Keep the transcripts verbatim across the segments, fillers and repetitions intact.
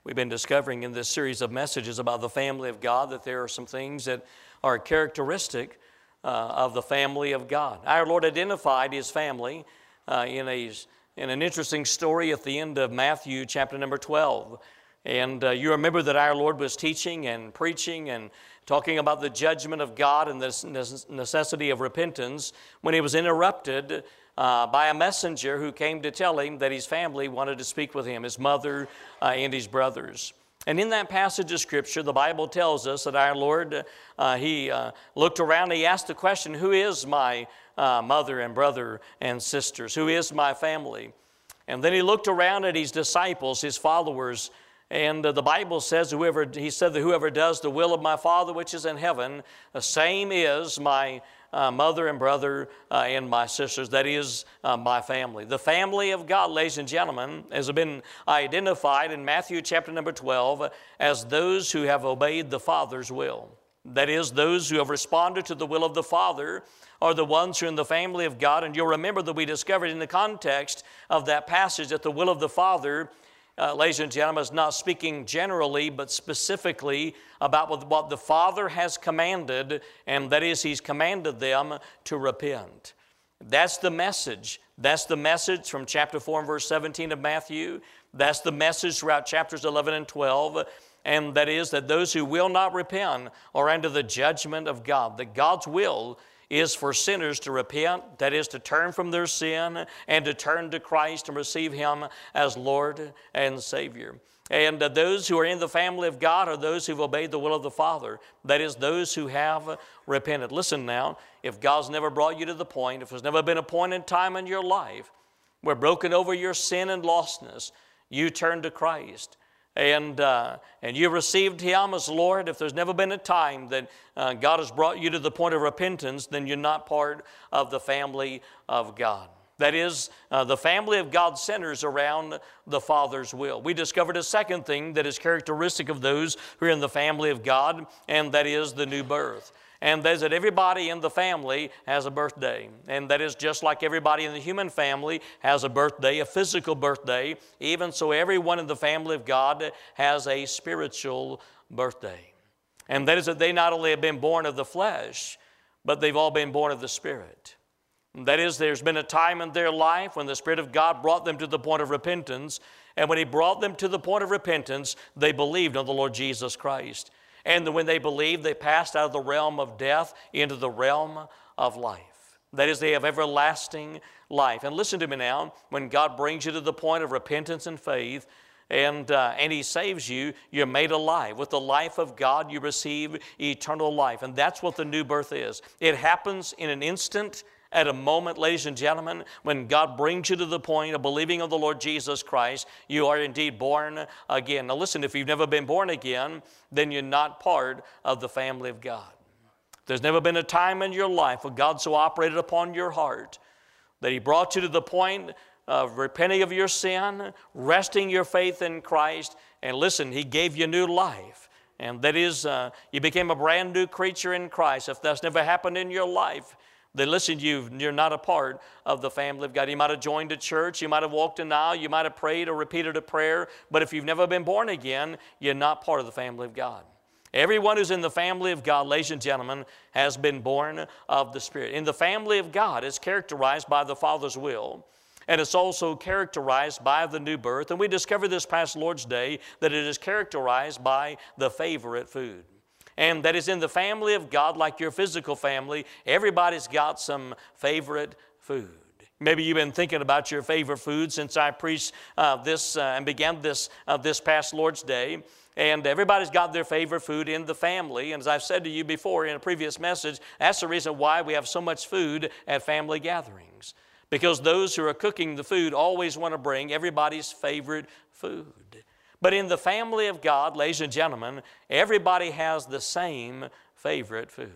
We've been discovering in this series of messages about the family of God that there are some things that are characteristic uh, of the family of God. Our Lord identified His family uh, in, a, in an interesting story at the end of Matthew chapter number twelve. And uh, you remember that our Lord was teaching and preaching and talking about the judgment of God and the necessity of repentance when He was interrupted uh, by a messenger who came to tell Him that His family wanted to speak with Him, His mother uh, and His brothers. And in that passage of Scripture, the Bible tells us that our Lord, uh, He uh, looked around and He asked the question, who is my uh, mother and brother and sisters? Who is my family? And then He looked around at His disciples, His followers, and uh, the Bible says, whoever, He said that whoever does the will of my Father which is in heaven, the same is my uh, mother and brother uh, and my sisters. That is uh, my family. The family of God, ladies and gentlemen, has been identified in Matthew chapter number twelve as those who have obeyed the Father's will. That is, those who have responded to the will of the Father are the ones who are in the family of God. And you'll remember that we discovered in the context of that passage that the will of the Father, Uh, ladies and gentlemen, is not speaking generally, but specifically about what the Father has commanded, and that is He's commanded them to repent. That's the message. That's the message from chapter four and verse seventeen of Matthew. That's the message throughout chapters eleven and twelve, and that is that those who will not repent are under the judgment of God. That God's will is for sinners to repent, that is to turn from their sin and to turn to Christ and receive Him as Lord and Savior. And uh, those who are in the family of God are those who've obeyed the will of the Father, that is those who have repented. Listen now, if God's never brought you to the point, if there's never been a point in time in your life where broken over your sin and lostness, you turn to Christ, and uh, and you received Him as Lord, if there's never been a time that uh, God has brought you to the point of repentance, then you're not part of the family of God. That is, uh, the family of God centers around the Father's will. We discovered a second thing that is characteristic of those who are in the family of God, and that is the new birth. And that is that everybody in the family has a birthday. And that is just like everybody in the human family has a birthday, a physical birthday. Even so, everyone in the family of God has a spiritual birthday. And that is that they not only have been born of the flesh, but they've all been born of the Spirit. That is, there's been a time in their life when the Spirit of God brought them to the point of repentance. And when He brought them to the point of repentance, they believed on the Lord Jesus Christ. And when they believed, they passed out of the realm of death into the realm of life. That is, they have everlasting life. And listen to me now, when God brings you to the point of repentance and faith, and, uh, and He saves you, you're made alive. With the life of God, you receive eternal life. And that's what the new birth is. It happens in an instant, at a moment, ladies and gentlemen, when God brings you to the point of believing on the Lord Jesus Christ, you are indeed born again. Now listen, if you've never been born again, then you're not part of the family of God. There's never been a time in your life where God so operated upon your heart that He brought you to the point of repenting of your sin, resting your faith in Christ, and listen, He gave you new life. And that is, uh, you became a brand new creature in Christ. If that's never happened in your life, then listen, you, you're not a part of the family of God. You might have joined a church, you might have walked an aisle, you might have prayed or repeated a prayer, but if you've never been born again, you're not part of the family of God. Everyone who's in the family of God, ladies and gentlemen, has been born of the Spirit. In the family of God, it's characterized by the Father's will, and it's also characterized by the new birth. And we discovered this past Lord's Day that it is characterized by the favorite food. And that is in the family of God, like your physical family, everybody's got some favorite food. Maybe you've been thinking about your favorite food since I preached uh, this uh, and began this, uh, this past Lord's Day. And everybody's got their favorite food in the family. And as I've said to you before in a previous message, that's the reason why we have so much food at family gatherings. Because those who are cooking the food always want to bring everybody's favorite food. But in the family of God, ladies and gentlemen, everybody has the same favorite food.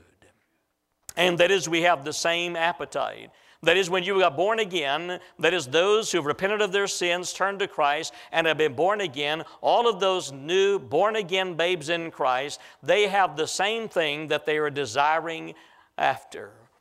And that is, we have the same appetite. That is, when you got born again, that is, those who have repented of their sins, turned to Christ, and have been born again, all of those new born-again babes in Christ, they have the same thing that they are desiring after.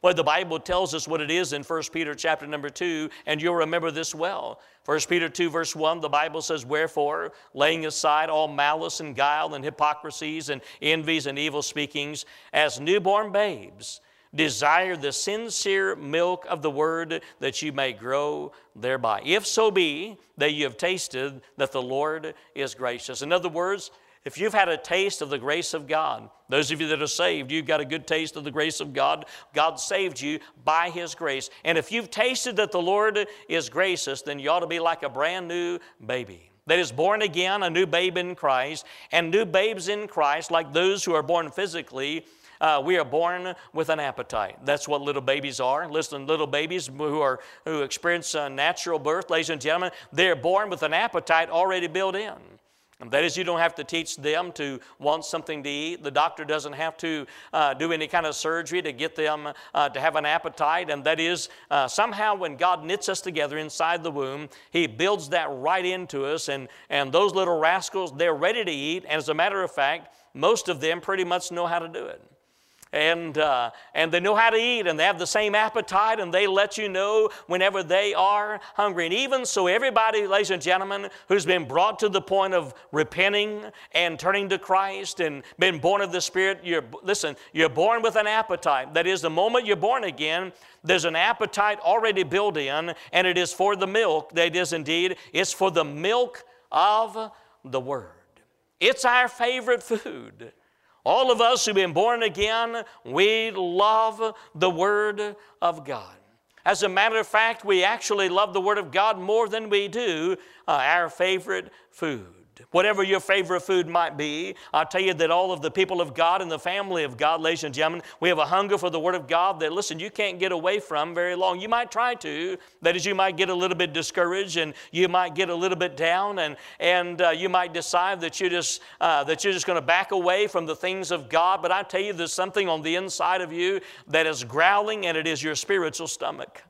Well, the Bible tells us what it is in First Peter chapter number two, and you'll remember this well. First Peter two verse one, the Bible says, "Wherefore, laying aside all malice and guile and hypocrisies and envies and evil speakings, as newborn babes, desire the sincere milk of the word, that you may grow thereby. If so be that you have tasted that the Lord is gracious." In other words, if you've had a taste of the grace of God, those of you that are saved, you've got a good taste of the grace of God. God saved you by His grace. And if you've tasted that the Lord is gracious, then you ought to be like a brand new baby that is born again, a new babe in Christ. And new babes in Christ, like those who are born physically, Uh, we are born with an appetite. That's what little babies are. Listen, little babies who are who experience uh, natural birth, ladies and gentlemen, they're born with an appetite already built in. And that is, you don't have to teach them to want something to eat. The doctor doesn't have to uh, do any kind of surgery to get them uh, to have an appetite. And that is, uh, somehow when God knits us together inside the womb, He builds that right into us. And, and those little rascals, they're ready to eat. And as a matter of fact, most of them pretty much know how to do it. And, uh, and they know how to eat, and they have the same appetite, and they let you know whenever they are hungry. And even so, everybody, ladies and gentlemen, who's been brought to the point of repenting and turning to Christ and been born of the Spirit, you're, listen, you're born with an appetite. That is, the moment you're born again, there's an appetite already built in, and it is for the milk. That is indeed, it's for the milk of the Word. It's our favorite food. All of us who've been born again, we love the Word of God. As a matter of fact, we actually love the Word of God more than we do uh, our favorite food. Whatever your favorite food might be, I'll tell you that all of the people of God and the family of God, ladies and gentlemen, we have a hunger for the Word of God that, listen, you can't get away from very long. You might try to. That is, you might get a little bit discouraged, and you might get a little bit down, and, and uh, you might decide that you're just, uh, that you're just going to back away from the things of God. But I tell you, there's something on the inside of you that is growling, and it is your spiritual stomach.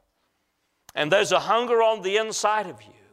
And there's a hunger on the inside of you.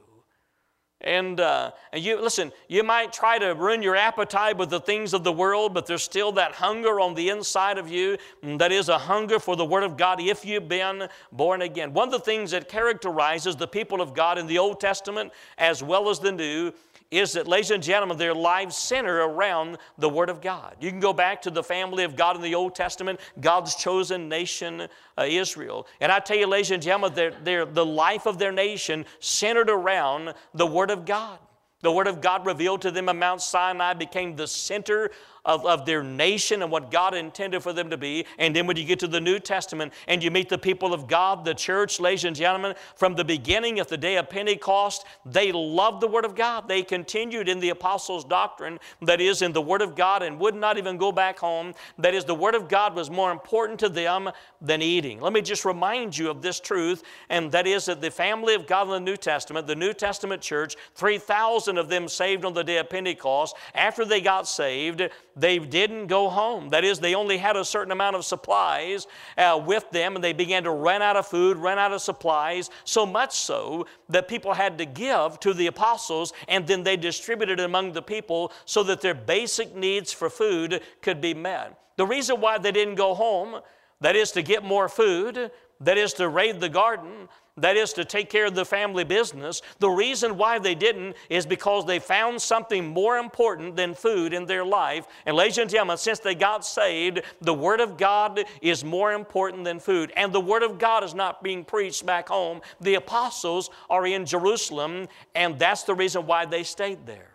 And, uh, and you listen, you might try to ruin your appetite with the things of the world, but there's still that hunger on the inside of you. That is a hunger for the Word of God if you've been born again. One of the things that characterizes the people of God in the Old Testament as well as the New is that, ladies and gentlemen, their lives center around the Word of God. You can go back to the family of God in the Old Testament, God's chosen nation, uh, Israel. And I tell you, ladies and gentlemen, they're, they're, the life of their nation centered around the Word of God. The Word of God revealed to them on Mount Sinai became the center of, of their nation and what God intended for them to be. And then when you get to the New Testament and you meet the people of God, the church, ladies and gentlemen, from the beginning of the day of Pentecost, they loved the Word of God. They continued in the apostles' doctrine, that is, in the Word of God, and would not even go back home. That is, the Word of God was more important to them than eating. Let me just remind you of this truth, and that is that the family of God in the New Testament, the New Testament church, three thousand of them saved on the day of Pentecost. After they got saved, they didn't go home. That is, they only had a certain amount of supplies uh, with them, and they began to run out of food, run out of supplies, so much so that people had to give to the apostles, and then they distributed it among the people so that their basic needs for food could be met. The reason why they didn't go home, that is to get more food, that is to raid the garden, that is to take care of the family business. The reason why they didn't is because they found something more important than food in their life. And ladies and gentlemen, since they got saved, the Word of God is more important than food. And the Word of God is not being preached back home. The apostles are in Jerusalem, and that's the reason why they stayed there.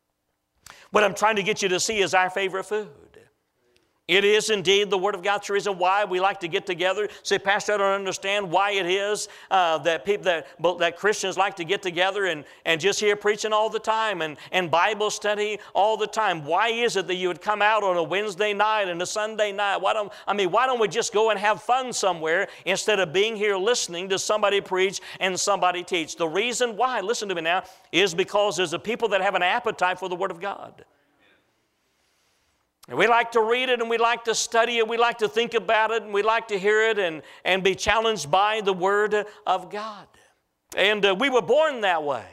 What I'm trying to get you to see is our favorite food. It is indeed the Word of God. That's the reason why we like to get together. Say, Pastor, I don't understand why it is uh, that people that, that Christians like to get together and, and just hear preaching all the time and, and Bible study all the time. Why is it that you would come out on a Wednesday night and a Sunday night? Why don't I mean why don't we just go and have fun somewhere instead of being here listening to somebody preach and somebody teach? The reason why, listen to me now, is because there's a people that have an appetite for the Word of God. And we like to read it, and we like to study it, we like to think about it, and we like to hear it and, and be challenged by the Word of God. And uh, we were born that way.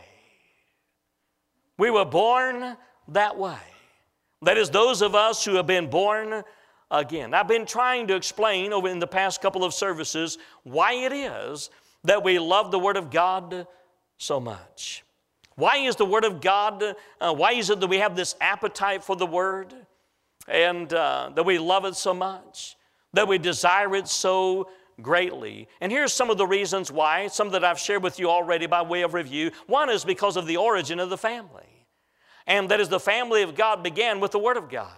We were born that way. That is, those of us who have been born again. I've been trying to explain over in the past couple of services why it is that we love the Word of God so much. Why is the Word of God, uh, why is it that we have this appetite for the Word and uh, that we love it so much, that we desire it so greatly? And here's some of the reasons why, some that I've shared with you already by way of review. One is because of the origin of the family. And that is, the family of God began with the Word of God.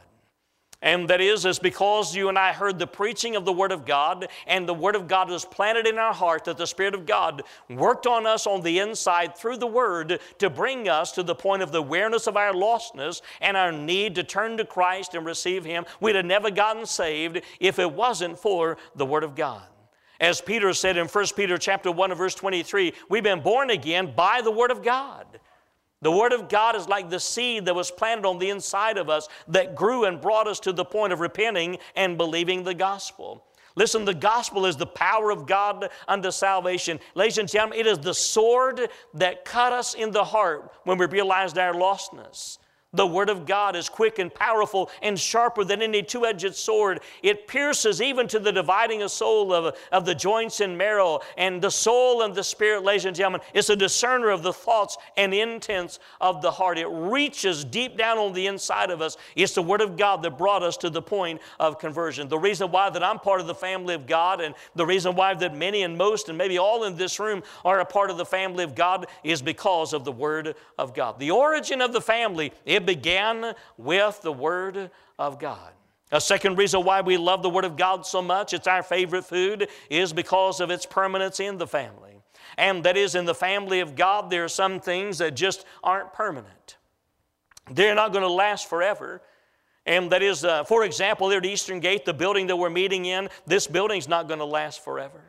And that is, is because you and I heard the preaching of the Word of God, and the Word of God was planted in our heart, that the Spirit of God worked on us on the inside through the Word to bring us to the point of the awareness of our lostness and our need to turn to Christ and receive Him. We'd have never gotten saved if it wasn't for the Word of God. As Peter said in First Peter chapter one, verse twenty-three, we've been born again by the Word of God. The Word of God is like the seed that was planted on the inside of us that grew and brought us to the point of repenting and believing the gospel. Listen, the gospel is the power of God unto salvation. Ladies and gentlemen, it is the sword that cut us in the heart when we realized our lostness. The Word of God is quick and powerful and sharper than any two-edged sword. It pierces even to the dividing of soul of, of the joints and marrow, and the soul and the spirit, ladies and gentlemen. It's a discerner of the thoughts and intents of the heart. It reaches deep down on the inside of us. It's the Word of God that brought us to the point of conversion. The reason why that I'm part of the family of God, and the reason why that many and most and maybe all in this room are a part of the family of God, is because of the Word of God. The origin of the family, it began with the Word of God. A second reason why we love the Word of God so much, it's our favorite food, is because of its permanence in the family. And that is, in the family of God, there are some things that just aren't permanent. They're not going to last forever. And that is, uh, for example, there at Eastern Gate, the building that we're meeting in, this building's not going to last forever.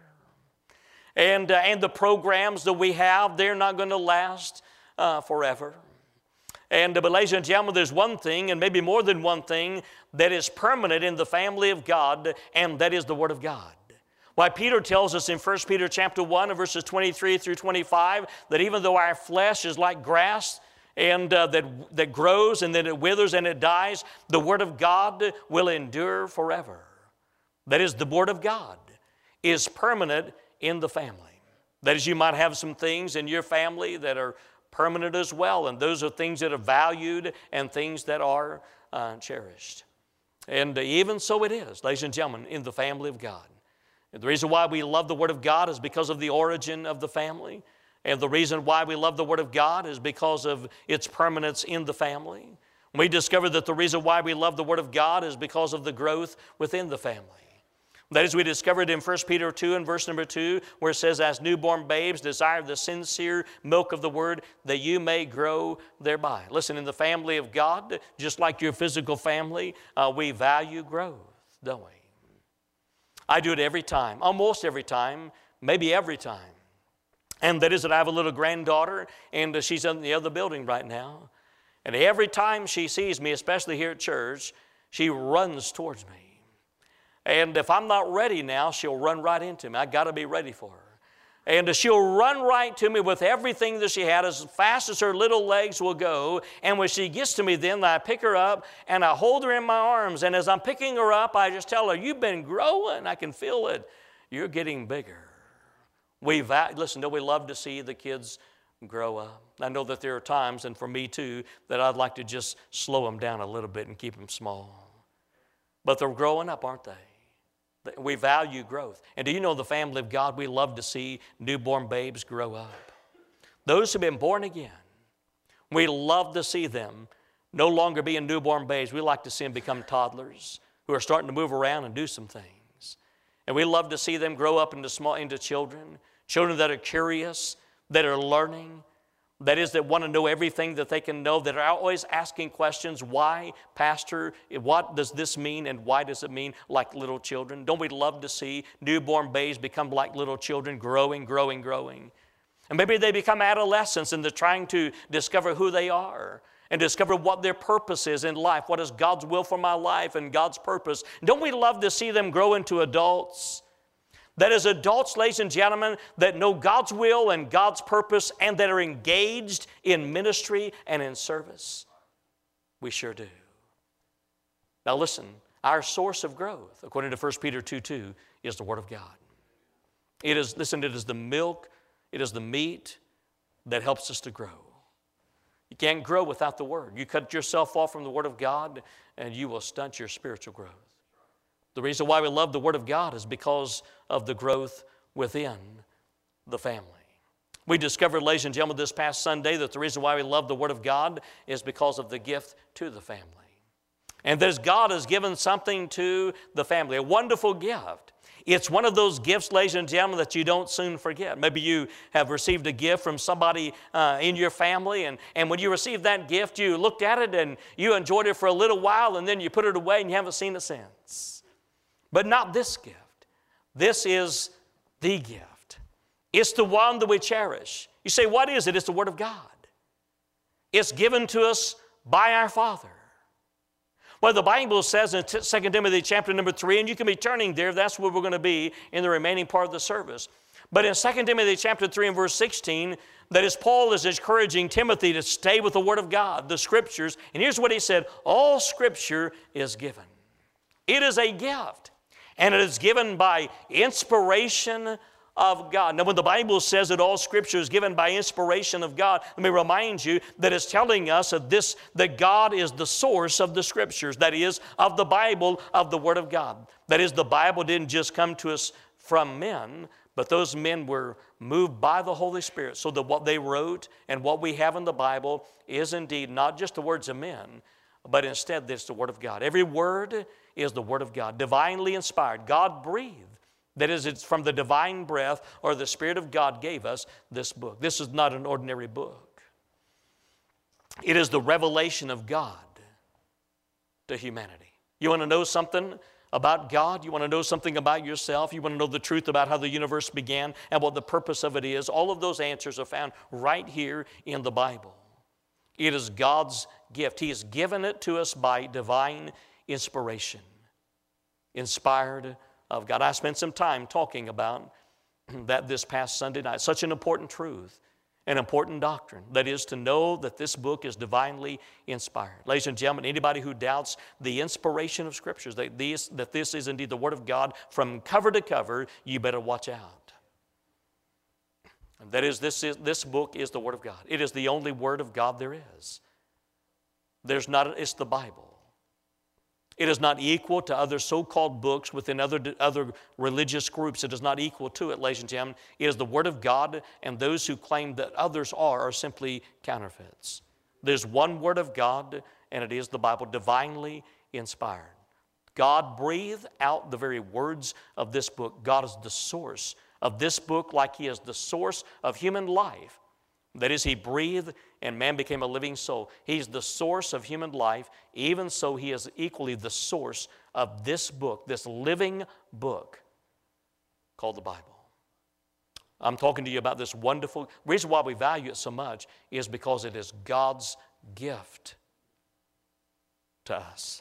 And, uh, and the programs that we have, they're not going to last uh, forever. And, but ladies and gentlemen, there's one thing, and maybe more than one thing, that is permanent in the family of God, and that is the Word of God. Why Peter tells us in First Peter chapter one, verses twenty-three through twenty-five, that even though our flesh is like grass, and uh, that, that grows, and then it withers and it dies, the Word of God will endure forever. That is, the Word of God is permanent in the family. That is, you might have some things in your family that are permanent as well, and those are things that are valued and things that are uh, cherished. And even so it is, ladies and gentlemen, in the family of God. And the reason why we love the Word of God is because of the origin of the family, and the reason why we love the Word of God is because of its permanence in the family. We discovered that the reason why we love the Word of God is because of the growth within the family. That is, we discovered in First Peter two and verse number two, where it says, as newborn babes desire the sincere milk of the Word, that you may grow thereby. Listen, in the family of God, just like your physical family, uh, we value growth, don't we? I do it every time, almost every time, maybe every time. And that is that I have a little granddaughter, and uh, she's in the other building right now. And every time she sees me, especially here at church, she runs towards me. And if I'm not ready now, she'll run right into me. I got to be ready for her. And she'll run right to me with everything that she had as fast as her little legs will go. And when she gets to me, then I pick her up and I hold her in my arms. And as I'm picking her up, I just tell her, you've been growing. I can feel it. You're getting bigger. We va- Listen, don't we love to see the kids grow up? I know that there are times, and for me too, that I'd like to just slow them down a little bit and keep them small. But they're growing up, aren't they? We value growth. And do you know, the family of God, we love to see newborn babes grow up. Those who have been born again, we love to see them no longer being newborn babes. We like to see them become toddlers who are starting to move around and do some things. And we love to see them grow up into small, into children, children that are curious, that are learning, that is, that want to know everything that they can know, that are always asking questions. Why, Pastor? What does this mean, and why does it mean, like little children? Don't we love to see newborn babes become like little children, growing, growing, growing? And maybe they become adolescents and they're trying to discover who they are and discover what their purpose is in life. What is God's will for my life and God's purpose? Don't we love to see them grow into adults? That is, adults, ladies and gentlemen, that know God's will and God's purpose and that are engaged in ministry and in service. We sure do. Now listen, Our source of growth, according to First Peter two two, is the Word of God. It is, listen, it is the milk, it is the meat that helps us to grow. You can't grow without the Word. You cut yourself off from the Word of God, and you will stunt your spiritual growth. The reason why we love the Word of God is because of the growth within the family. We discovered, ladies and gentlemen, this past Sunday that the reason why we love the Word of God is because of the gift to the family. And that God has given something to the family, a wonderful gift. It's one of those gifts, ladies and gentlemen, that you don't soon forget. Maybe you have received a gift from somebody uh, in your family, and, and when you received that gift, you looked at it and you enjoyed it for a little while, and then you put it away and you haven't seen it since. But not this gift. This is the gift. It's the one that we cherish. You say, what is it? It's the Word of God. It's given to us by our Father. Well, the Bible says in Second Timothy chapter number three, and you can be turning there, that's where we're going to be in the remaining part of the service. But in Second Timothy chapter three and verse sixteen, that is, Paul is encouraging Timothy to stay with the Word of God, the Scriptures. And here's what he said, all Scripture is given. It is a gift, and it is given by inspiration of God. Now, when the Bible says that all Scripture is given by inspiration of God, let me remind you that it's telling us that, this, that God is the source of the Scriptures, that is, of the Bible, of the Word of God. That is, the Bible didn't just come to us from men, but those men were moved by the Holy Spirit, so that what they wrote and what we have in the Bible is indeed not just the words of men, but instead it's the Word of God. Every word is the Word of God, divinely inspired. God breathed. That is, it's from the divine breath or the Spirit of God gave us this book. This is not an ordinary book. It is the revelation of God to humanity. You want to know something about God? You want to know something about yourself? You want to know the truth about how the universe began and what the purpose of it is? All of those answers are found right here in the Bible. It is God's gift. He has given it to us by divine inspiration. Inspired of God. I spent some time talking about that this past Sunday night. Such an important truth, an important doctrine, that is to know that this book is divinely inspired. Ladies and gentlemen, anybody who doubts the inspiration of Scriptures, that this, that this is indeed the Word of God from cover to cover, you better watch out. And that is, this, is, this book is the Word of God. It is the only Word of God there is. There's not, it's the Bible. It is not equal to other so-called books within other, other religious groups. It is not equal to it, ladies and gentlemen. It is the Word of God, and those who claim that others are are simply counterfeits. There's one Word of God, and it is the Bible, divinely inspired. God breathed out the very words of this book. God is the source of this book, like He is the source of human life. That is, He breathed and man became a living soul. He's the source of human life. Even so, He is equally the source of this book, this living book called the Bible. I'm talking to you about this wonderful, the reason why we value it so much is because it is God's gift to us.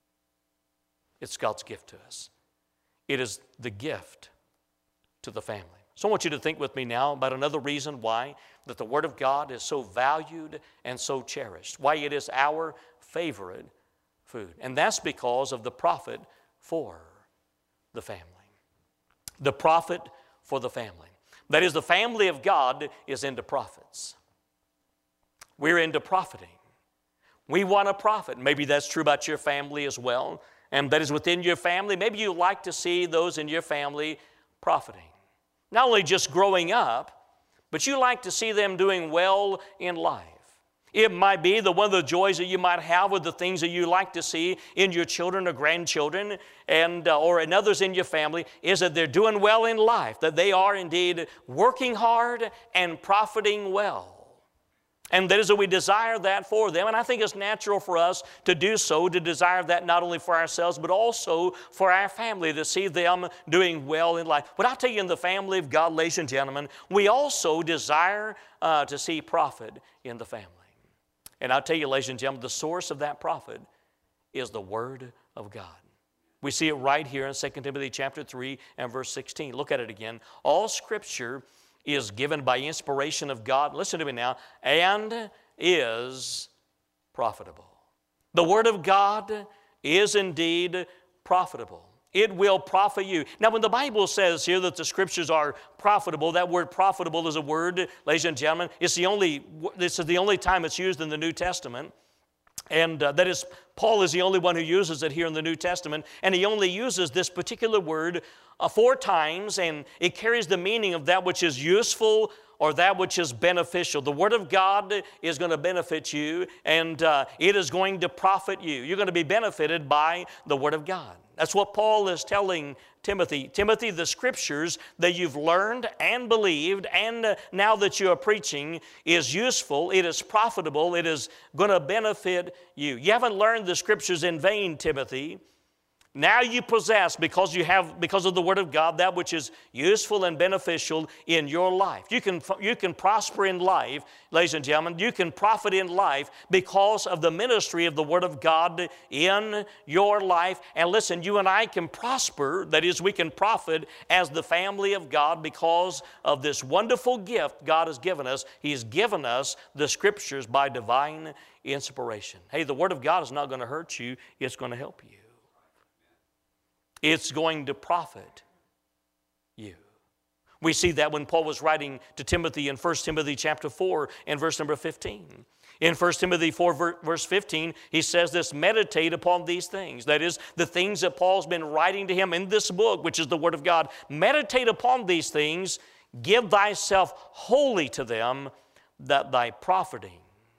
It's God's gift to us. It is the gift to the family. So I want you to think with me now about another reason why that the Word of God is so valued and so cherished, why it is our favorite food. And that's because of the prophet for the family. The prophet for the family. That is, the family of God is into prophets. We're into profiting. We want a prophet. Maybe that's true about your family as well. And that is within your family. Maybe you like to see those in your family profiting. Not only just growing up, but you like to see them doing well in life. It might be that one of the joys that you might have with the things that you like to see in your children or grandchildren and uh, or in others in your family is that they're doing well in life, that they are indeed working hard and profiting well. And that is that we desire that for them. And I think it's natural for us to do so, to desire that not only for ourselves, but also for our family, to see them doing well in life. But I'll tell you, in the family of God, ladies and gentlemen, we also desire uh, to see profit in the family. And I'll tell you, ladies and gentlemen, the source of that profit is the Word of God. We see it right here in Second Timothy chapter three and verse sixteen. Look at it again. All Scripture is given by inspiration of God, listen to me now, and is profitable. The Word of God is indeed profitable. It will profit you. Now, when the Bible says here that the Scriptures are profitable, that word profitable is a word, ladies and gentlemen, it's the only, this is the only time it's used in the New Testament. And uh, that is, Paul is the only one who uses it here in the New Testament. And he only uses this particular word uh, four times, and it carries the meaning of that which is useful or that which is beneficial. The Word of God is going to benefit you, and uh, it is going to profit you. You're going to be benefited by the Word of God. That's what Paul is telling Timothy. Timothy, the Scriptures that you've learned and believed and uh, now that you are preaching is useful, it is profitable, it is going to benefit you. You haven't learned the Scriptures in vain, Timothy. Now you possess, because you have, because of the Word of God, that which is useful and beneficial in your life. You can, you can prosper in life, ladies and gentlemen. You can profit in life because of the ministry of the Word of God in your life. And listen, you and I can prosper, that is, we can profit as the family of God because of this wonderful gift God has given us. He's given us the Scriptures by divine inspiration. Hey, the Word of God is not going to hurt you. It's going to help you. It's going to profit you. We see that when Paul was writing to Timothy in First Timothy chapter four and verse number fifteen. In First Timothy four verse fifteen, he says this, meditate upon these things. That is, the things that Paul's been writing to him in this book, which is the Word of God. Meditate upon these things, give thyself wholly to them, that thy profiting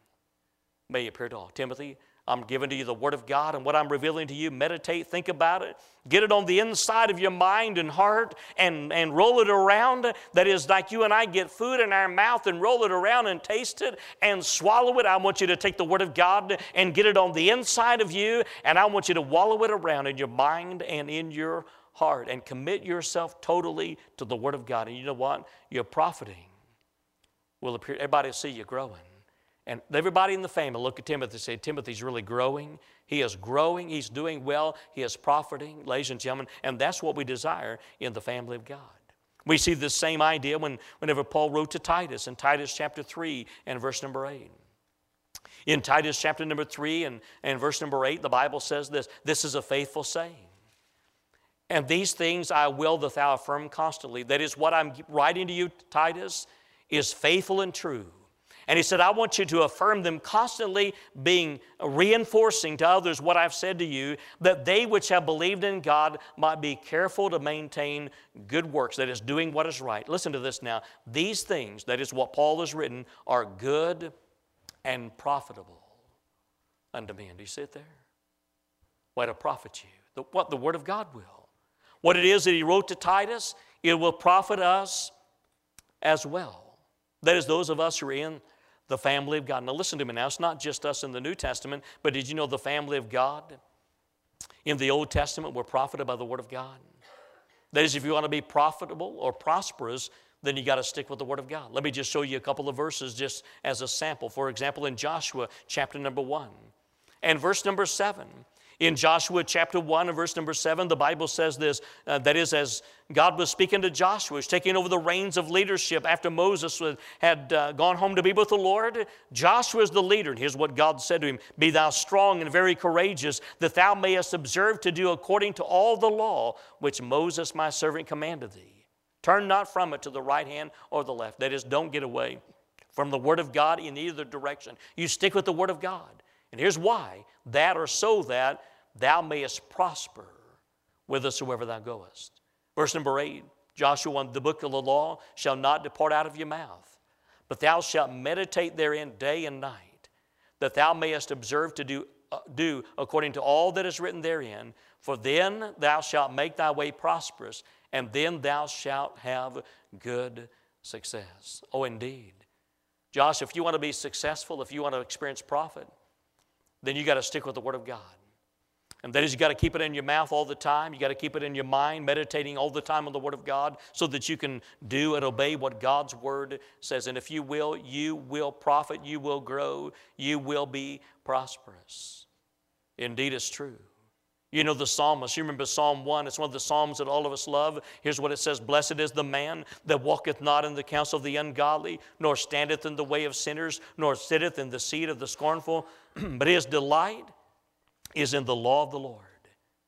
may appear to all. Timothy, I'm giving to you the Word of God, and what I'm revealing to you, meditate, think about it. Get it on the inside of your mind and heart and, and roll it around. That is like you and I get food in our mouth and roll it around and taste it and swallow it. I want you to take the Word of God and get it on the inside of you, and I want you to wallow it around in your mind and in your heart and commit yourself totally to the Word of God. And you know what? Your profiting will appear. Everybody will see you growing. And everybody in the family look at Timothy and say, Timothy's really growing. He is growing. He's doing well. He is profiting, ladies and gentlemen. And that's what we desire in the family of God. We see this same idea when, whenever Paul wrote to Titus in Titus chapter three and verse number eight. In Titus chapter number three and, and verse number eight, the Bible says this, this is a faithful saying. And these things I will that thou affirm constantly. That is, what I'm writing to you, Titus, is faithful and true. And he said, I want you to affirm them constantly, being reinforcing to others what I've said to you, that they which have believed in God might be careful to maintain good works, that is, doing what is right. Listen to this now. These things, that is what Paul has written, are good and profitable unto men. Do you see it there? What to profit you. The, what the Word of God will. What it is that he wrote to Titus, it will profit us as well. That is, those of us who are in the family of God. Now listen to me now. It's not just us in the New Testament, but did you know the family of God in the Old Testament were profited by the Word of God? That is, if you want to be profitable or prosperous, then you got to stick with the Word of God. Let me just show you a couple of verses just as a sample. For example, in Joshua chapter number one and verse number seven. In Joshua chapter one and verse number seven, the Bible says this, uh, that is, as God was speaking to Joshua, he's taking over the reins of leadership after Moses had uh, gone home to be with the Lord. Joshua is the leader, and here's what God said to him, be thou strong and very courageous, that thou mayest observe to do according to all the law which Moses my servant commanded thee. Turn not from it to the right hand or the left. That is, don't get away from the Word of God in either direction. You stick with the Word of God. And here's why, that or so that thou mayest prosper whithersoever thou goest. Verse number eight, Joshua one, the book of the law shall not depart out of your mouth, but thou shalt meditate therein day and night, that thou mayest observe to do, uh, do according to all that is written therein, for then thou shalt make thy way prosperous, and then thou shalt have good success. Oh, indeed. Josh, if you want to be successful, if you want to experience profit, then you got to stick with the Word of God. And that is, you got to keep it in your mouth all the time. You got to keep it in your mind, meditating all the time on the Word of God so that you can do and obey what God's Word says. And if you will, you will profit, you will grow, you will be prosperous. Indeed, it's true. You know the psalmist, you remember Psalm one, it's one of the psalms that all of us love. Here's what it says, blessed is the man that walketh not in the counsel of the ungodly, nor standeth in the way of sinners, nor sitteth in the seat of the scornful, but his delight is in the law of the Lord.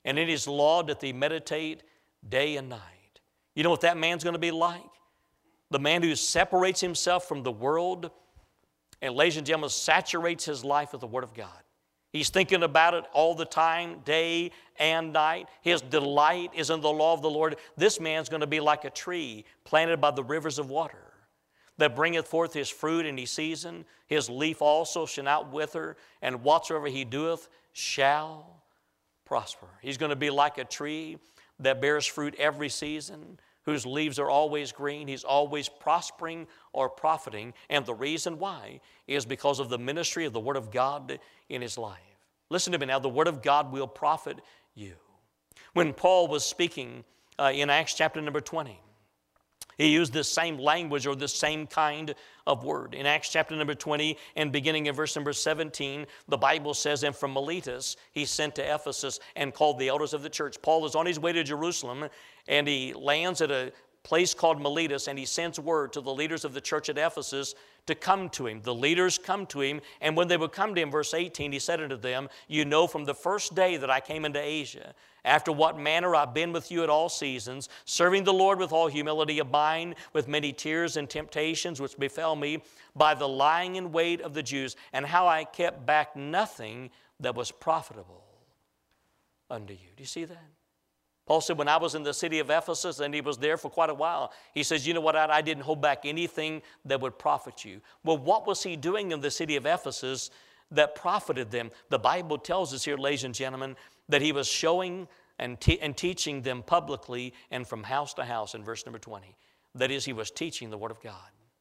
and in his law doth he meditate day and night. You know what that man's going to be like? The man who separates himself from the world and, ladies and gentlemen, saturates his life with the Word of God. He's thinking about it all the time, day and night. His delight is in the law of the Lord. This man's going to be like a tree planted by the rivers of water, that bringeth forth his fruit in his season. His leaf also shall not wither, and whatsoever he doeth shall prosper. He's going to be like a tree that bears fruit every season, whose leaves are always green. He's always prospering or profiting, and the reason why is because of the ministry of the Word of God in his life. Listen to me now, the Word of God will profit you. When Paul was speaking uh, in Acts chapter number twenty, he used this same language or this same kind of word. In Acts chapter number twenty and beginning in verse number seventeen, the Bible says, and from Miletus he sent to Ephesus and called the elders of the church. Paul is on his way to Jerusalem, and he lands at a place called Miletus, and he sends word to the leaders of the church at Ephesus to come to him. The leaders come to him, and when they would come to him, verse eighteen, he said unto them, you know from the first day that I came into Asia, after what manner I've been with you at all seasons, serving the Lord with all humility of mind, with many tears and temptations which befell me by the lying in wait of the Jews, and how I kept back nothing that was profitable unto you. Do you see that? Paul said, when I was in the city of Ephesus, and he was there for quite a while, he says, you know what, I, I didn't hold back anything that would profit you. Well, what was he doing in the city of Ephesus that profited them? The Bible tells us here, ladies and gentlemen, that he was showing and, te- and teaching them publicly and from house to house in verse number twenty. That is, he was teaching the Word of God.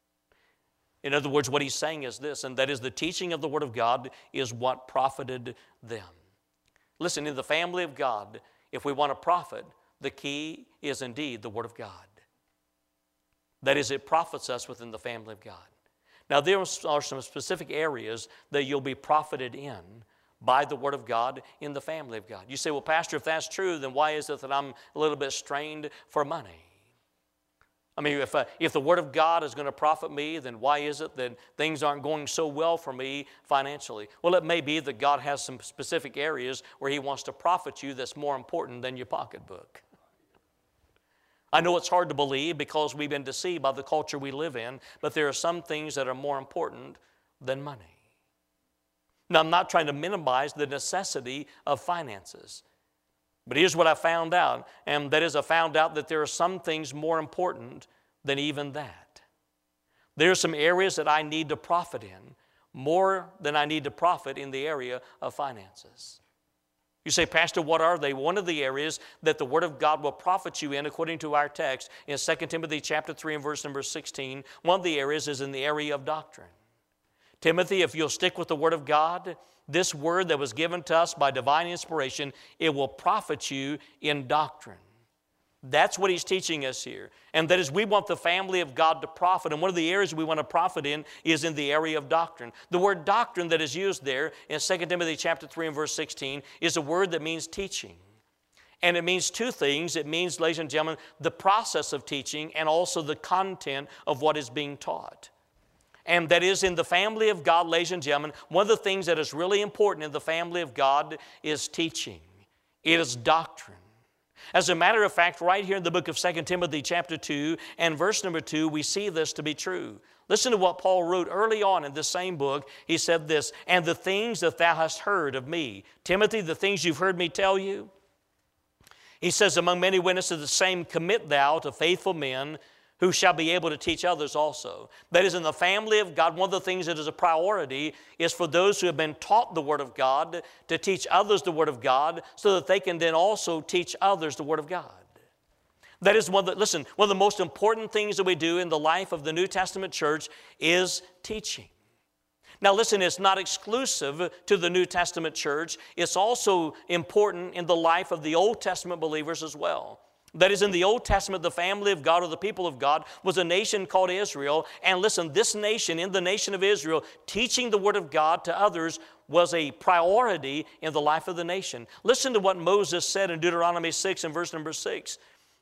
In other words, what he's saying is this, and that is the teaching of the Word of God is what profited them. Listen, in the family of God, if we want to profit, the key is indeed the Word of God. That is, it profits us within the family of God. Now, there are some specific areas that you'll be profited in by the Word of God in the family of God. You say, well, Pastor, if that's true, then why is it that I'm a little bit strained for money? I mean, if, uh, if the Word of God is going to profit me, then why is it that things aren't going so well for me financially? Well, it may be that God has some specific areas where He wants to profit you that's more important than your pocketbook. I know it's hard to believe because we've been deceived by the culture we live in, but there are some things that are more important than money. Now, I'm not trying to minimize the necessity of finances. But here's what I found out, and that is I found out that there are some things more important than even that. There are some areas that I need to profit in more than I need to profit in the area of finances. You say, Pastor, what are they? One of the areas that the Word of God will profit you in, according to our text, in Second Timothy chapter three and verse number sixteen, one of the areas is in the area of doctrine. Timothy, if you'll stick with the Word of God, this Word that was given to us by divine inspiration, it will profit you in doctrine. That's what he's teaching us here. And that is, we want the family of God to profit. And one of the areas we want to profit in is in the area of doctrine. The word doctrine that is used there in Second Timothy chapter three and verse sixteen is a word that means teaching. And it means two things. It means, ladies and gentlemen, the process of teaching and also the content of what is being taught. And that is, in the family of God, ladies and gentlemen, one of the things that is really important in the family of God is teaching. It is doctrine. As a matter of fact, right here in the book of Second Timothy chapter two and verse number two, we see this to be true. Listen to what Paul wrote early on in this same book. He said this, and the things that thou hast heard of me. Timothy, the things you've heard me tell you. He says, among many witnesses the same commit thou to faithful men who shall be able to teach others also. That is, in the family of God, one of the things that is a priority is for those who have been taught the Word of God to teach others the Word of God so that they can then also teach others the Word of God. That is one of the, listen, one of the most important things that we do in the life of the New Testament church is teaching. Now listen, it's not exclusive to the New Testament church. It's also important in the life of the Old Testament believers as well. That is, in the Old Testament, the family of God or the people of God was a nation called Israel. And listen, this nation, in the nation of Israel, teaching the Word of God to others was a priority in the life of the nation. Listen to what Moses said in Deuteronomy six and verse number six.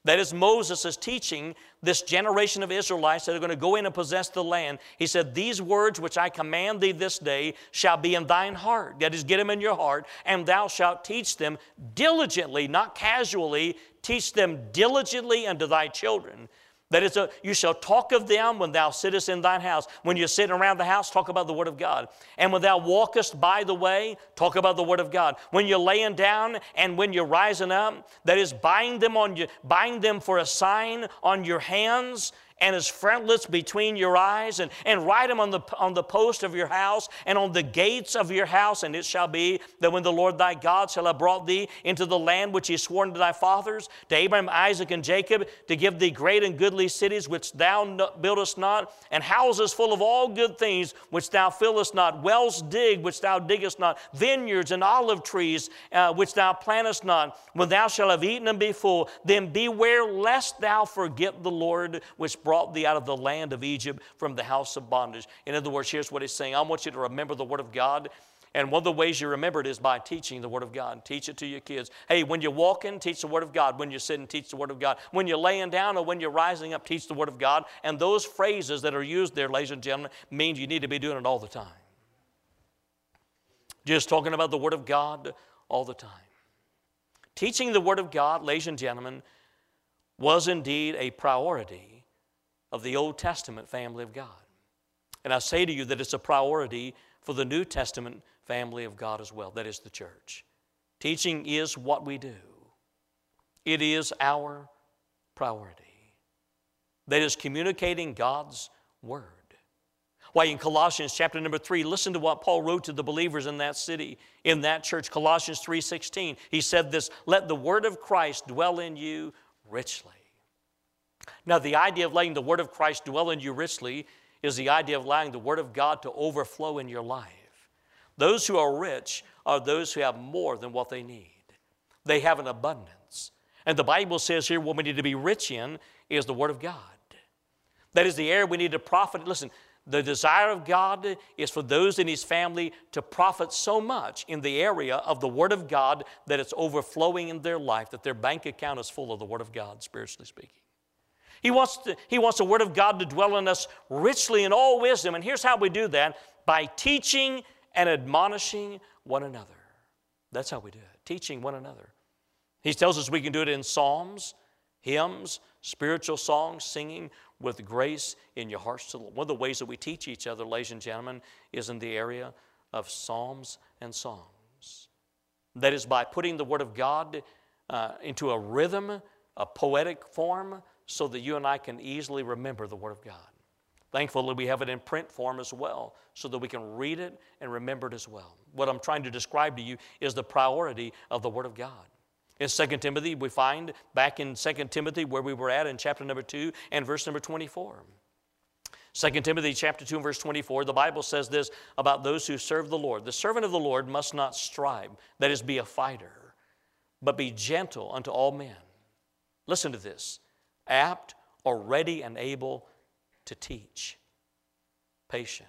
That is, Moses is teaching this generation of Israelites that are going to go in and possess the land. He said, these words which I command thee this day shall be in thine heart. That is, get them in your heart, and thou shalt teach them diligently, not casually, teach them diligently unto thy children. That is, a, you shall talk of them when thou sittest in thine house. When you're sitting around the house, talk about the Word of God. And when thou walkest by the way, talk about the Word of God. When you're laying down and when you're rising up, that is, bind them, on your, bind them for a sign on your hands and as frontlets between your eyes, and, and write them on the, on the post of your house and on the gates of your house. And it shall be that when the Lord thy God shall have brought thee into the land which he swore unto thy fathers, to Abraham, Isaac, and Jacob, to give thee great and goodly cities which thou buildest not, and houses full of all good things which thou fillest not, wells digged which thou diggest not, vineyards and olive trees uh, which thou plantest not, when thou shalt have eaten and be full, then beware lest thou forget the Lord which brought thee out of the land of Egypt from the house of bondage. In other words, here's what he's saying. I want you to remember the Word of God. And one of the ways you remember it is by teaching the Word of God. Teach it to your kids. Hey, when you're walking, teach the Word of God. When you're sitting, teach the Word of God. When you're laying down or when you're rising up, teach the Word of God. And those phrases that are used there, ladies and gentlemen, means you need to be doing it all the time. Just talking about the Word of God all the time. Teaching the Word of God, ladies and gentlemen, was indeed a priority of the Old Testament family of God. And I say to you that it's a priority for the New Testament family of God as well. That is the church. Teaching is what we do. It is our priority. That is communicating God's Word. Why, in Colossians chapter number three, listen to what Paul wrote to the believers in that city, in that church. Colossians three sixteen, he said this, let the Word of Christ dwell in you richly. Now, the idea of letting the Word of Christ dwell in you richly is the idea of allowing the Word of God to overflow in your life. Those who are rich are those who have more than what they need. They have an abundance. And the Bible says here what we need to be rich in is the Word of God. That is the area we need to profit. Listen, the desire of God is for those in His family to profit so much in the area of the Word of God that it's overflowing in their life, that their bank account is full of the Word of God, spiritually speaking. He wants, to, he wants the Word of God to dwell in us richly in all wisdom. And here's how we do that, by teaching and admonishing one another. That's how we do it, teaching one another. He tells us we can do it in psalms, hymns, spiritual songs, singing with grace in your hearts to the Lord. One of the ways that we teach each other, ladies and gentlemen, is in the area of psalms and songs. That is by putting the Word of God uh, into a rhythm, a poetic form, so that you and I can easily remember the Word of God. Thankfully, we have it in print form as well, so that we can read it and remember it as well. What I'm trying to describe to you is the priority of the Word of God. In Second Timothy, we find back in Second Timothy where we were at in chapter number two and verse number twenty-four. Second Timothy chapter two and verse twenty-four, the Bible says this about those who serve the Lord. The servant of the Lord must not strive, that is, be a fighter, but be gentle unto all men. Listen to this. Apt or ready and able to teach, patient,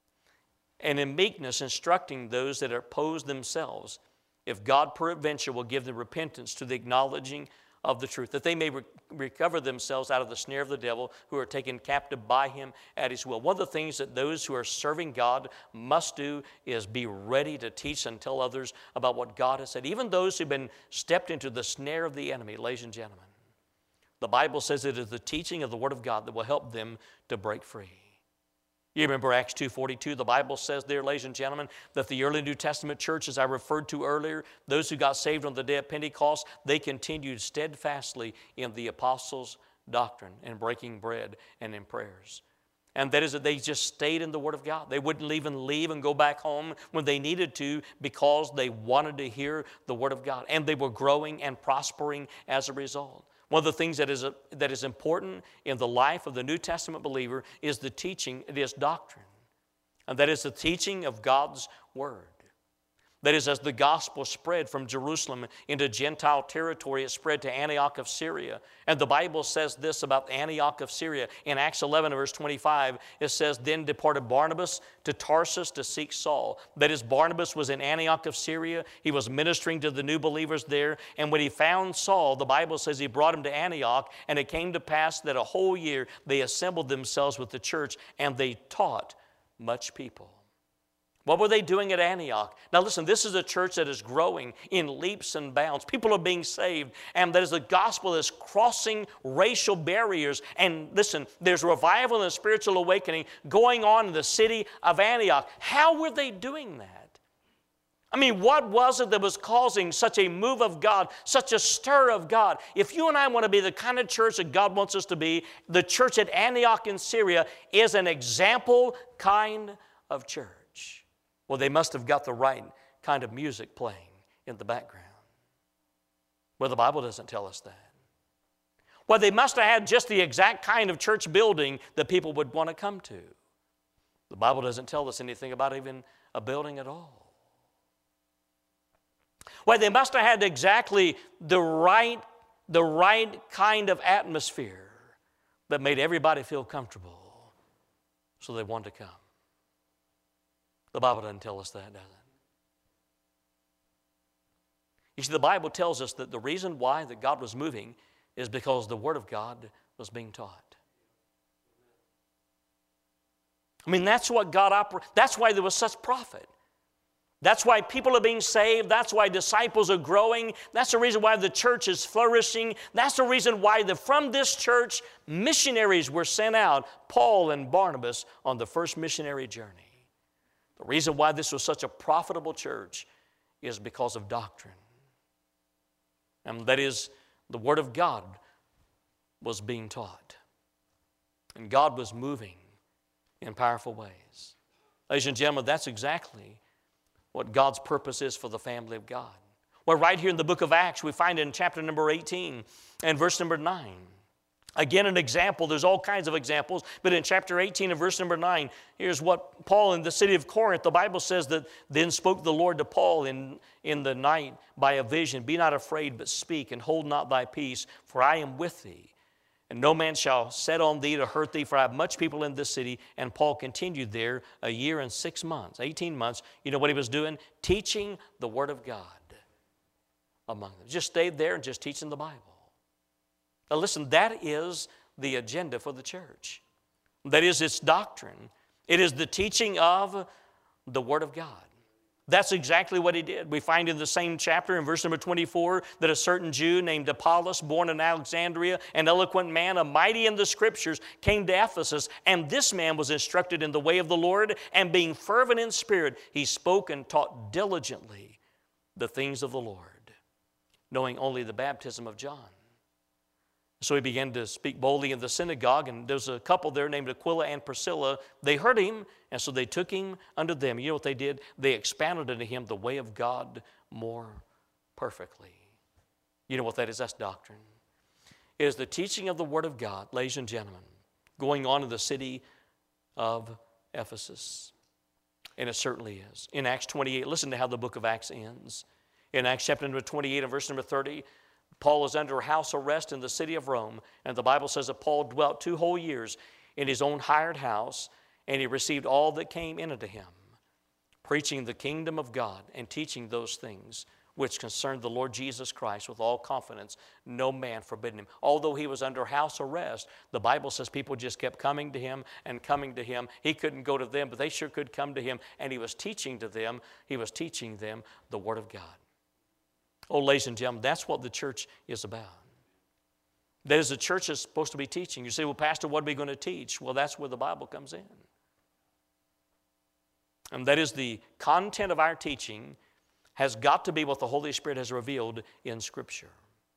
and in meekness instructing those that oppose themselves, if God peradventure will give them repentance to the acknowledging of the truth, that they may re- recover themselves out of the snare of the devil, who are taken captive by him at his will. One of the things that those who are serving God must do is be ready to teach and tell others about what God has said. Even those who've been stepped into the snare of the enemy, ladies and gentlemen. The Bible says it is the teaching of the Word of God that will help them to break free. You remember Acts two forty-two, the Bible says there, ladies and gentlemen, that the early New Testament church, as I referred to earlier, those who got saved on the day of Pentecost, they continued steadfastly in the apostles' doctrine and breaking bread and in prayers. And that is that they just stayed in the Word of God. They wouldn't even leave and go back home when they needed to because they wanted to hear the Word of God. And they were growing and prospering as a result. One of the things that is, a, that is important in the life of the New Testament believer is the teaching, it is doctrine. And that is the teaching of God's Word. That is, as the gospel spread from Jerusalem into Gentile territory, it spread to Antioch of Syria. And the Bible says this about Antioch of Syria. In Acts eleven, verse twenty-five, it says, "Then departed Barnabas to Tarsus to seek Saul." That is, Barnabas was in Antioch of Syria. He was ministering to the new believers there. And when he found Saul, the Bible says he brought him to Antioch. And it came to pass that a whole year they assembled themselves with the church, and they taught much people. What were they doing at Antioch? Now listen, this is a church that is growing in leaps and bounds. People are being saved, and that is the gospel that's crossing racial barriers. And listen, there's revival and spiritual awakening going on in the city of Antioch. How were they doing that? I mean, what was it that was causing such a move of God, such a stir of God? If you and I want to be the kind of church that God wants us to be, the church at Antioch in Syria is an example kind of church. Well, they must have got the right kind of music playing in the background. Well, the Bible doesn't tell us that. Well, they must have had just the exact kind of church building that people would want to come to. The Bible doesn't tell us anything about even a building at all. Well, they must have had exactly the right, the right kind of atmosphere that made everybody feel comfortable, so they wanted to come. The Bible doesn't tell us that, does it? You see, the Bible tells us that the reason why that God was moving is because the Word of God was being taught. I mean, that's what God operated. That's why there was such profit. That's why people are being saved. That's why disciples are growing. That's the reason why the church is flourishing. That's the reason why the, from this church, missionaries were sent out, Paul and Barnabas, on the first missionary journey. The reason why this was such a profitable church is because of doctrine. And that is, the Word of God was being taught. And God was moving in powerful ways. Ladies and gentlemen, that's exactly what God's purpose is for the family of God. Well, right here in the book of Acts, we find in chapter number eighteen and verse number nine. Again, an example. There's all kinds of examples. But in chapter eighteen and verse number nine, here's what Paul in the city of Corinth, the Bible says that then spoke the Lord to Paul in, in the night by a vision. "Be not afraid, but speak, and hold not thy peace, for I am with thee. And no man shall set on thee to hurt thee, for I have much people in this city." And Paul continued there a year and six months, eighteen months. You know what he was doing? Teaching the Word of God among them. Just stayed there and just teaching the Bible. Now listen, that is the agenda for the church. That is its doctrine. It is the teaching of the Word of God. That's exactly what he did. We find in the same chapter in verse number twenty-four that a certain Jew named Apollos, born in Alexandria, an eloquent man, a mighty in the Scriptures, came to Ephesus. And this man was instructed in the way of the Lord, and being fervent in spirit, he spoke and taught diligently the things of the Lord, knowing only the baptism of John. So he began to speak boldly in the synagogue, and there was a couple there named Aquila and Priscilla. They heard him, and so they took him unto them. You know what they did? They expounded unto him the way of God more perfectly. You know what that is? That's doctrine. It is the teaching of the Word of God, ladies and gentlemen, going on in the city of Ephesus. And it certainly is. In Acts twenty-eight, listen to how the book of Acts ends. In Acts chapter number twenty-eight and verse number thirty, Paul is under house arrest in the city of Rome, and the Bible says that Paul dwelt two whole years in his own hired house, and he received all that came in unto him, preaching the kingdom of God and teaching those things which concerned the Lord Jesus Christ with all confidence, no man forbidding him. Although he was under house arrest, the Bible says people just kept coming to him and coming to him. He couldn't go to them, but they sure could come to him, and he was teaching to them. He was teaching them the Word of God. Oh, ladies and gentlemen, that's what the church is about. That is, the church is supposed to be teaching. You say, well, Pastor, what are we going to teach? Well, that's where the Bible comes in. And that is, the content of our teaching has got to be what the Holy Spirit has revealed in Scripture.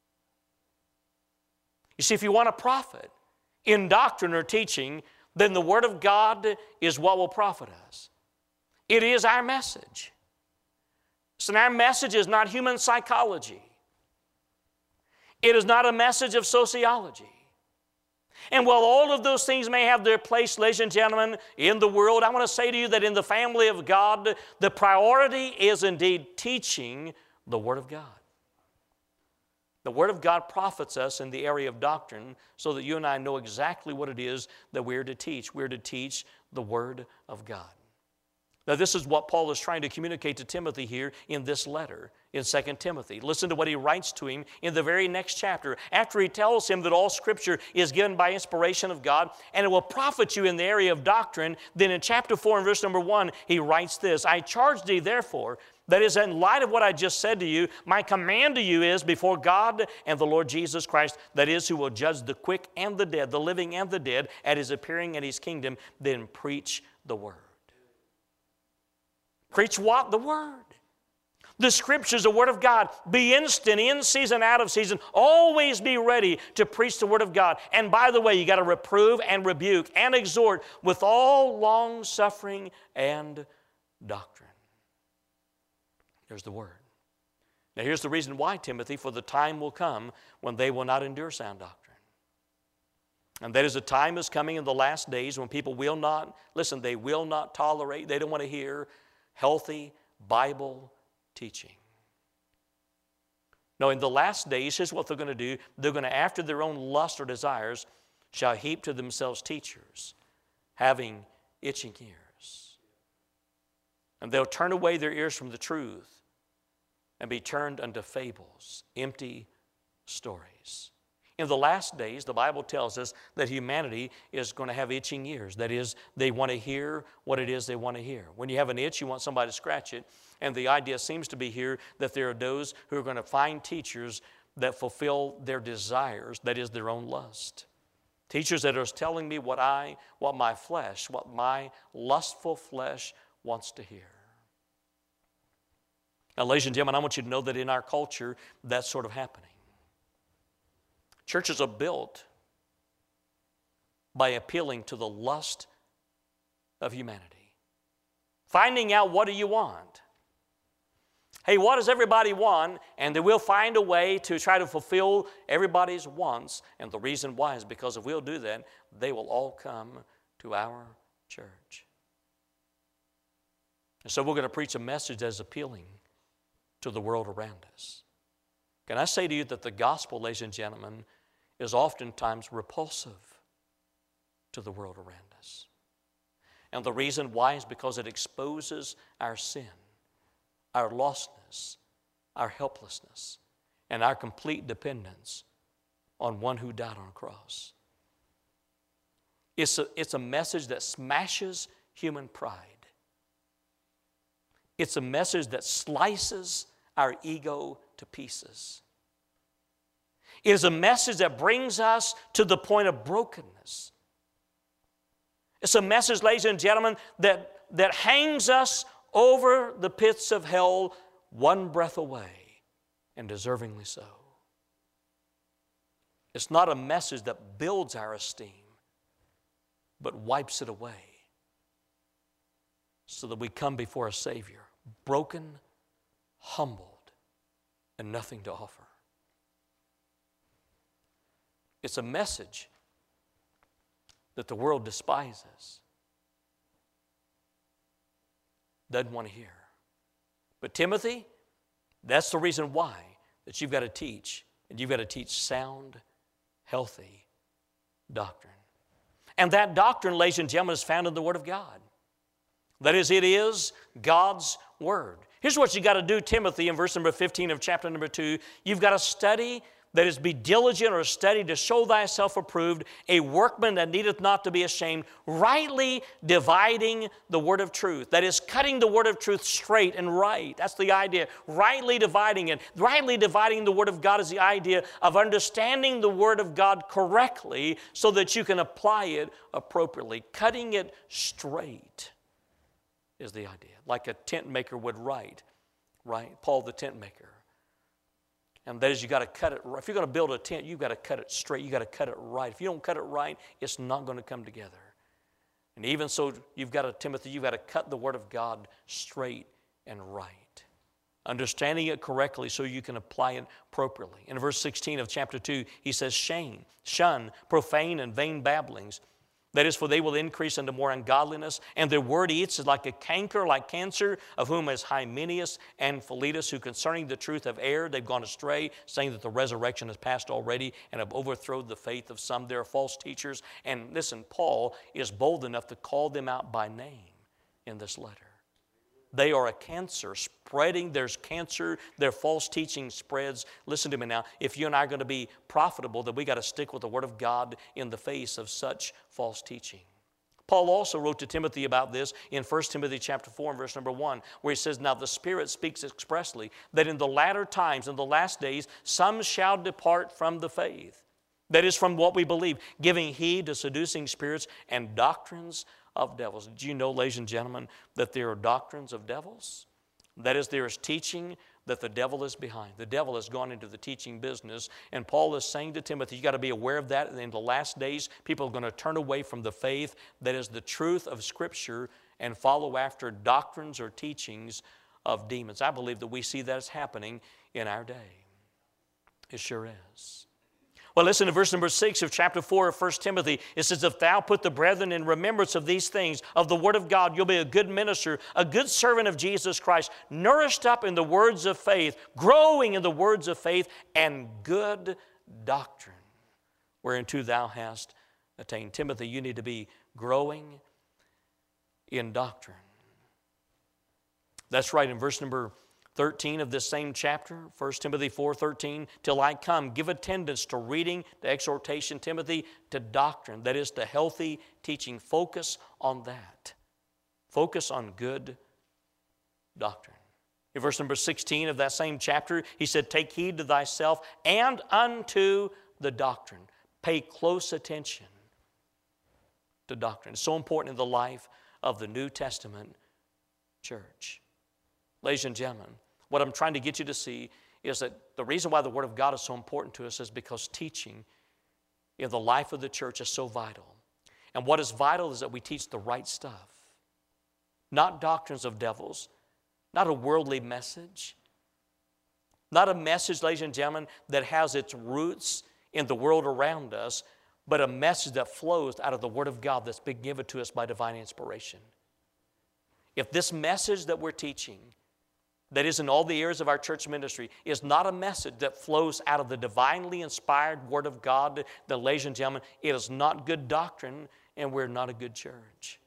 You see, if you want to profit in doctrine or teaching, then the Word of God is what will profit us. It is our message. So our message is not human psychology. It is not a message of sociology. And while all of those things may have their place, ladies and gentlemen, in the world, I want to say to you that in the family of God, the priority is indeed teaching the Word of God. The Word of God profits us in the area of doctrine so that you and I know exactly what it is that we're to teach. We're to teach the Word of God. Now, this is what Paul is trying to communicate to Timothy here in this letter in Second Timothy. Listen to what he writes to him in the very next chapter. After he tells him that all Scripture is given by inspiration of God and it will profit you in the area of doctrine, then in chapter four and verse number one, he writes this, I charge thee therefore, that is, in light of what I just said to you, my command to you is before God and the Lord Jesus Christ, that is, who will judge the quick and the dead, the living and the dead, at his appearing in his kingdom, then preach the Word. Preach what? The Word. The Scriptures, the Word of God. Be instant, in season, out of season. Always be ready to preach the Word of God. And by the way, you got to reprove and rebuke and exhort with all long suffering and doctrine. There's the Word. Now here's the reason why, Timothy, for the time will come when they will not endure sound doctrine. And that is a time is coming in the last days when people will not, listen, they will not tolerate, they don't want to hear healthy Bible teaching. No, in the last days, here's what they're going to do. They're going to, after their own lust or desires, shall heap to themselves teachers, having itching ears. And they'll turn away their ears from the truth and be turned unto fables, empty stories. In the last days, the Bible tells us that humanity is going to have itching ears. That is, they want to hear what it is they want to hear. When you have an itch, you want somebody to scratch it. And the idea seems to be here that there are those who are going to find teachers that fulfill their desires, that is, their own lust. Teachers that are telling me what I, what my flesh, what my lustful flesh wants to hear. Now, ladies and gentlemen, I want you to know that in our culture, that's sort of happening. Churches are built by appealing to the lust of humanity. Finding out what do you want. Hey, what does everybody want? And they will find a way to try to fulfill everybody's wants. And the reason why is because if we'll do that, they will all come to our church. And so we're going to preach a message that is appealing to the world around us. Can I say to you that the gospel, ladies and gentlemen, is oftentimes repulsive to the world around us. And the reason why is because it exposes our sin, our lostness, our helplessness, and our complete dependence on one who died on a cross. It's a, it's a message that smashes human pride. It's a message that slices our ego to pieces. It is a message that brings us to the point of brokenness. It's a message, ladies and gentlemen, that, that hangs us over the pits of hell one breath away, and deservingly so. It's not a message that builds our esteem, but wipes it away so that we come before a Savior, broken, humbled, and nothing to offer. It's a message that the world despises, doesn't want to hear. But Timothy, that's the reason why that you've got to teach, and you've got to teach sound, healthy doctrine. And that doctrine, ladies and gentlemen, is found in the Word of God. That is, it is God's Word. Here's what you got to do, Timothy, in verse number fifteen of chapter number two. You've got to study, that is, be diligent or study to show thyself approved, a workman that needeth not to be ashamed, rightly dividing the word of truth. That is, cutting the word of truth straight and right. That's the idea. Rightly dividing it. Rightly dividing the word of God is the idea of understanding the word of God correctly so that you can apply it appropriately. Cutting it straight is the idea. Like a tent maker would write, right? Paul the tent maker. And that is, you got to cut it. If you're going to build a tent, you've got to cut it straight. You've got to cut it right. If you don't cut it right, it's not going to come together. And even so, you've got to, Timothy, you've got to cut the Word of God straight and right. understanding it correctly so you can apply it appropriately. In verse sixteen of chapter two, he says, shame, shun, profane and vain babblings. That is, for they will increase into more ungodliness, and their word eats is like a canker, like cancer, of whom is Hymenaeus and Philetus, who concerning the truth have erred, they've gone astray, saying that the resurrection has passed already, and have overthrown the faith of some. They are false teachers. And listen, Paul is bold enough to call them out by name in this letter. They are a cancer spreading. There's cancer. Their false teaching spreads. Listen to me now. If you and I are going to be profitable, then we got to stick with the Word of God in the face of such false teaching. Paul also wrote to Timothy about this in First Timothy chapter four and verse number one, where he says, now the Spirit speaks expressly that in the latter times, in the last days, some shall depart from the faith. That is, from what we believe, giving heed to seducing spirits and doctrines of devils. Did you know, ladies and gentlemen, that there are doctrines of devils? That is, there is teaching that the devil is behind. The devil has gone into the teaching business, and Paul is saying to Timothy, you got to be aware of that. In the last days, people are going to turn away from the faith that is the truth of Scripture and follow after doctrines or teachings of demons. I believe that we see that as happening in our day. It sure is. Well, listen to verse number six of chapter four of First Timothy. It says, if thou put the brethren in remembrance of these things, of the word of God, you'll be a good minister, a good servant of Jesus Christ, nourished up in the words of faith, growing in the words of faith, and good doctrine, whereunto thou hast attained. Timothy, you need to be growing in doctrine. That's right, in verse number thirteen of this same chapter, First Timothy four thirteen, till I come, give attendance to reading, to exhortation, Timothy, to doctrine, that is, to healthy teaching. Focus on that. Focus on good doctrine. In verse number sixteen of that same chapter, he said, take heed to thyself and unto the doctrine. Pay close attention to doctrine. It's so important in the life of the New Testament church. Ladies and gentlemen, what I'm trying to get you to see is that the reason why the Word of God is so important to us is because teaching in the life of the church is so vital. And what is vital is that we teach the right stuff. Not doctrines of devils, not a worldly message, not a message, ladies and gentlemen, that has its roots in the world around us, but a message that flows out of the Word of God that's been given to us by divine inspiration. If this message that we're teaching, that is in all the areas of our church ministry, is not a message that flows out of the divinely inspired Word of God, then, ladies and gentlemen, it is not good doctrine, and we're not a good church.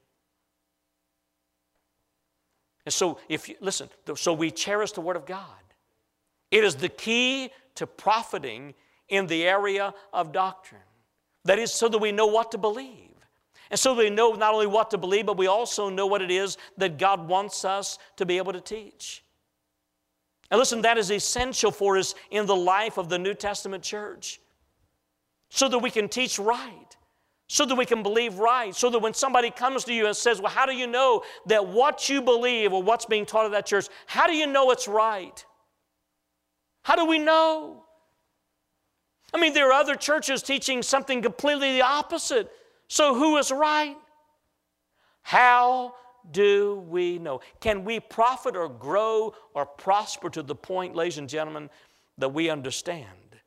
And so, if you, listen, so we cherish the Word of God. It is the key to profiting in the area of doctrine. That is, so that we know what to believe. And so we know not only what to believe, but we also know what it is that God wants us to be able to teach. And listen, that is essential for us in the life of the New Testament church. So that we can teach right. So that we can believe right. So that when somebody comes to you and says, well, how do you know that what you believe or what's being taught at that church, how do you know it's right? How do we know? I mean, there are other churches teaching something completely the opposite. So who is right? How do we know? Can we profit or grow or prosper to the point, ladies and gentlemen, that we understand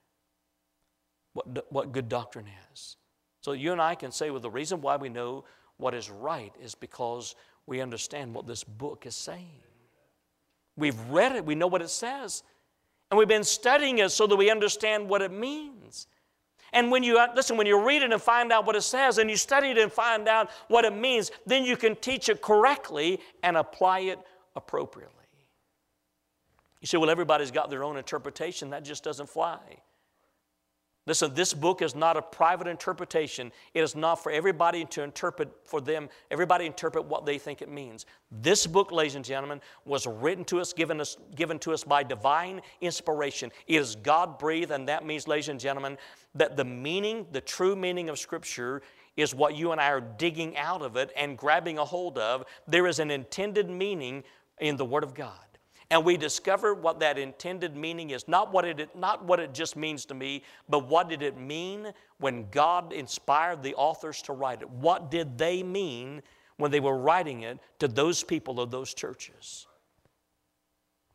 what, what good doctrine is? So you and I can say, well, the reason why we know what is right is because we understand what this book is saying. We've read it. We know what it says. And we've been studying it so that we understand what it means. And when you, listen, when you read it and find out what it says, and you study it and find out what it means, then you can teach it correctly and apply it appropriately. You say, well, everybody's got their own interpretation. That just doesn't fly. Listen, this book is not a private interpretation. It is not for everybody to interpret for them, everybody interpret what they think it means. This book, ladies and gentlemen, was written to us, given us, given to us by divine inspiration. It is God-breathed, and that means, ladies and gentlemen, that the meaning, the true meaning of Scripture is what you and I are digging out of it and grabbing a hold of. There is an intended meaning in the Word of God. And we discover what that intended meaning is. Not what it, not what it just means to me, but what did it mean when God inspired the authors to write it? What did they mean when they were writing it to those people of those churches?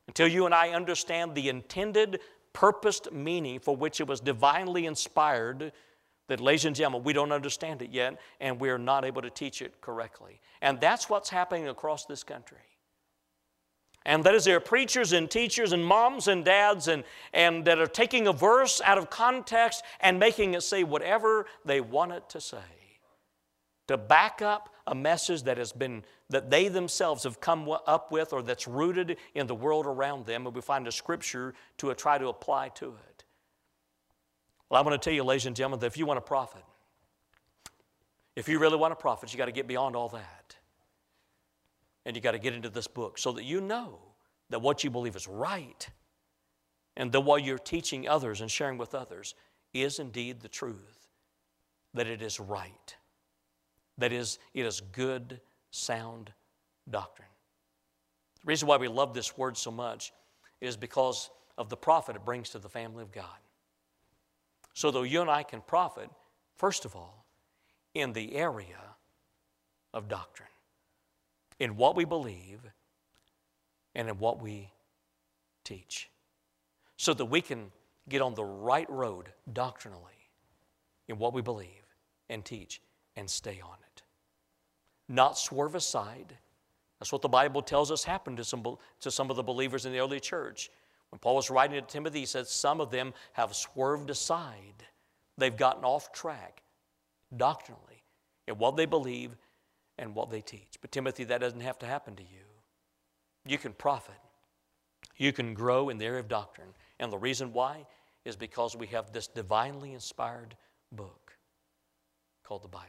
Until you and I understand the intended, purposed meaning for which it was divinely inspired, that, ladies and gentlemen, we don't understand it yet, and we are not able to teach it correctly. And that's what's happening across this country. And that is, there are preachers and teachers and moms and dads and, and that are taking a verse out of context and making it say whatever they want it to say, to back up a message that has been, that they themselves have come up with, or that's rooted in the world around them, and we find a scripture to try to apply to it. Well, I want to tell you, ladies and gentlemen, that if you want to profit, if you really want to profit, you got to get beyond all that. And you got to get into this book so that you know that what you believe is right, and that what you're teaching others and sharing with others is indeed the truth, that it is right, that is, it is good, sound doctrine. The reason why we love this word so much is because of the profit it brings to the family of God. So that you and I can profit, first of all, in the area of doctrine, in what we believe and in what we teach, so that we can get on the right road doctrinally in what we believe and teach and stay on it. Not swerve aside. That's what the Bible tells us happened to some, to some of the believers in the early church. When Paul was writing to Timothy, he said some of them have swerved aside. They've gotten off track doctrinally in what they believe and what they teach. But Timothy, that doesn't have to happen to you. You can profit. You can grow in the area of doctrine. And the reason why is because we have this divinely inspired book called the Bible.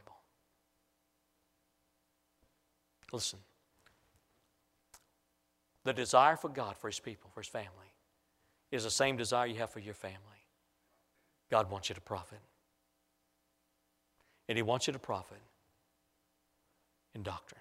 Listen, the desire for God, for His people, for His family, is the same desire you have for your family. God wants you to profit. And He wants you to profit in doctrine.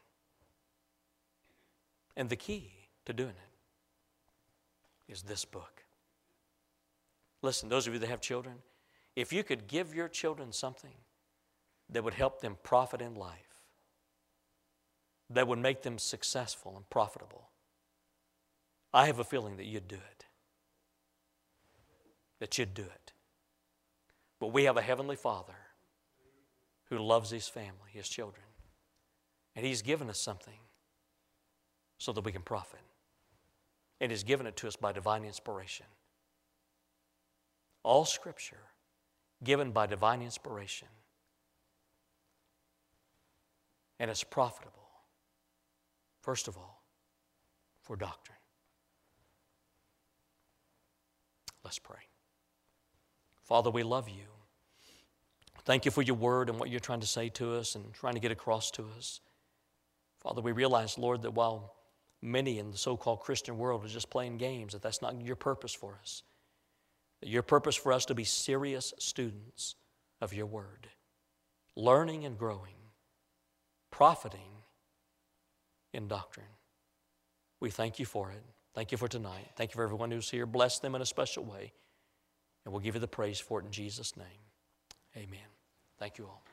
And the key to doing it is this book. Listen, those of you that have children, if you could give your children something that would help them profit in life, that would make them successful and profitable, I have a feeling that you'd do it. That you'd do it. But we have a Heavenly Father who loves His family, His children. And He's given us something so that we can profit. And He's given it to us by divine inspiration. All Scripture given by divine inspiration. And it's profitable, first of all, for doctrine. Let's pray. Father, we love You. Thank You for Your word and what You're trying to say to us and trying to get across to us. Father, we realize, Lord, that while many in the so-called Christian world are just playing games, that that's not Your purpose for us. That Your purpose for us to be serious students of Your word, learning and growing, profiting in doctrine. We thank You for it. Thank You for tonight. Thank You for everyone who's here. Bless them in a special way. And we'll give You the praise for it in Jesus' name. Amen. Thank you all.